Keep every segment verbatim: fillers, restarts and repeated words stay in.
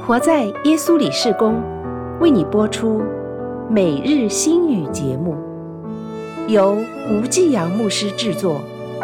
活在耶稣里事工为你播出每日新语节目，由吴继阳牧师制作。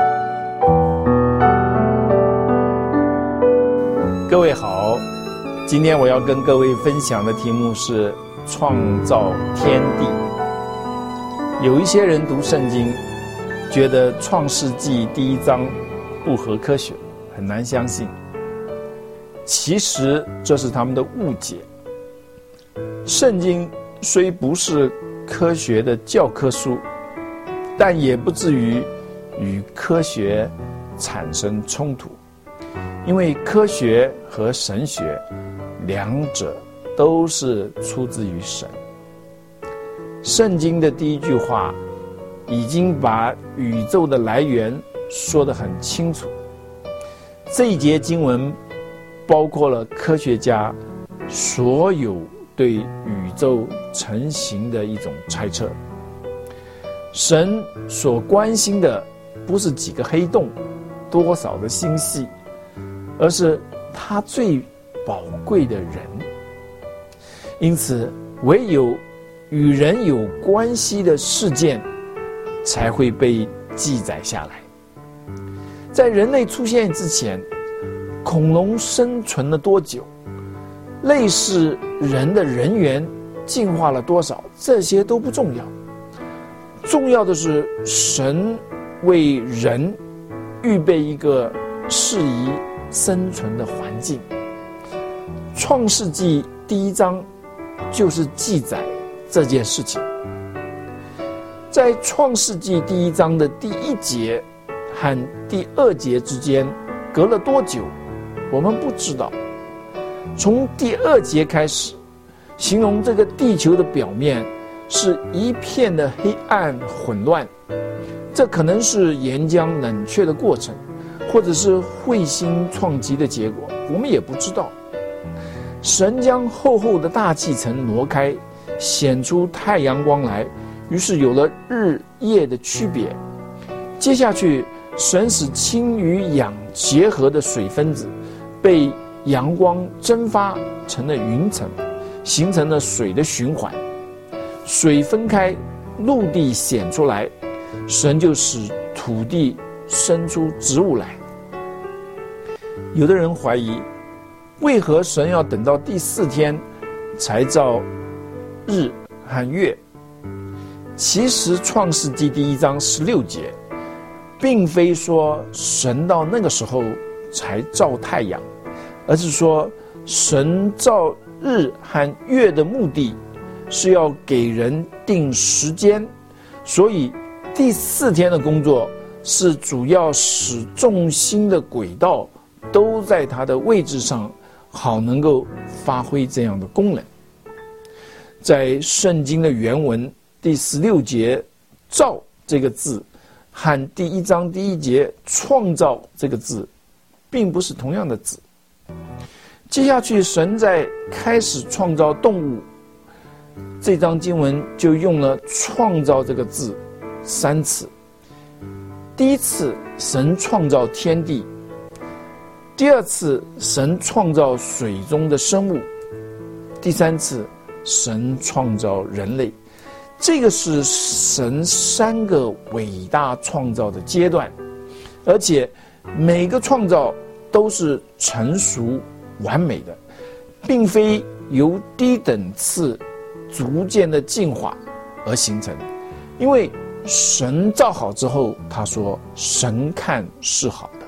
各位好，今天我要跟各位分享的题目是创造天地。有一些人读圣经觉得创世纪第一章不合科学，很难相信。其实这是他们的误解。圣经虽不是科学的教科书，但也不至于与科学产生冲突，因为科学和神学两者都是出自于神。圣经的第一句话已经把宇宙的来源说得很清楚。这一节经文包括了科学家所有对宇宙成型的一种猜测。神所关心的不是几个黑洞，多少的星系，而是他最宝贵的人。因此，唯有与人有关系的事件才会被记载下来。在人类出现之前，恐龙生存了多久？类似人的人猿进化了多少？这些都不重要。重要的是，神为人预备一个适宜生存的环境。创世纪第一章就是记载这件事情。在创世纪第一章的第一节和第二节之间隔了多久，我们不知道。从第二节开始，形容这个地球的表面是一片的黑暗混乱，这可能是岩浆冷却的过程，或者是彗星撞击的结果，我们也不知道。神将厚厚的大气层挪开，显出太阳光来，于是有了日夜的区别。接下去，神使氢与氧结合的水分子被阳光蒸发成了云层，形成了水的循环。水分开，陆地显出来，神就使土地生出植物来。有的人怀疑，为何神要等到第四天才造日和月？其实创世纪第一章十六节并非说神到那个时候才造太阳，而是说神造日和月的目的是要给人定时间，所以第四天的工作是主要使重心的轨道都在它的位置上，好能够发挥这样的功能。在圣经的原文第十六节造这个字和第一章第一节创造这个字并不是同样的字。接下去神在开始创造动物，这章经文就用了创造这个字三次。第一次神创造天地，第二次神创造水中的生物，第三次神创造人类。这个是神三个伟大创造的阶段，而且每个创造都是成熟完美的，并非由低等次逐渐的进化而形成。因为神造好之后，他说神看是好的，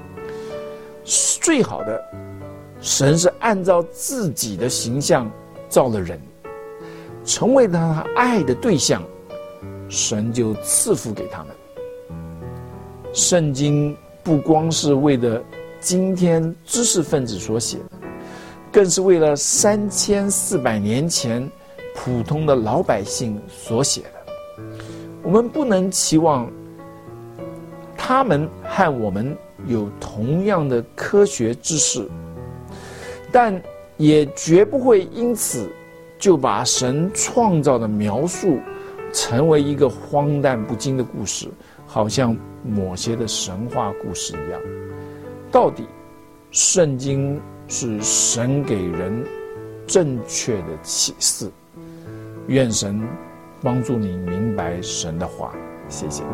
最好的。神是按照自己的形象造了人，成为他爱的对象，神就赐福给他们。圣经不光是为了今天知识分子所写的，更是为了三千四百年前普通的老百姓所写的。我们不能期望他们和我们有同样的科学知识，但也绝不会因此就把神创造的描述成为一个荒诞不经的故事，好像某些的神话故事一样。到底圣经是神给人正确的启示。愿神帮助你明白神的话。谢谢。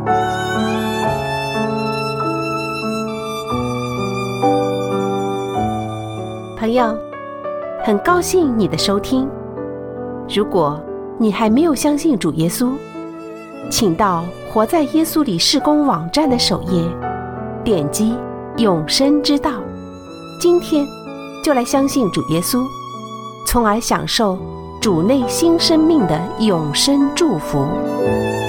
朋友，很高兴你的收听。如果你还没有相信主耶稣，请到活在耶稣里事工网站的首页，点击永生之道，今天就来相信主耶稣，从而享受主内新生命的永生祝福。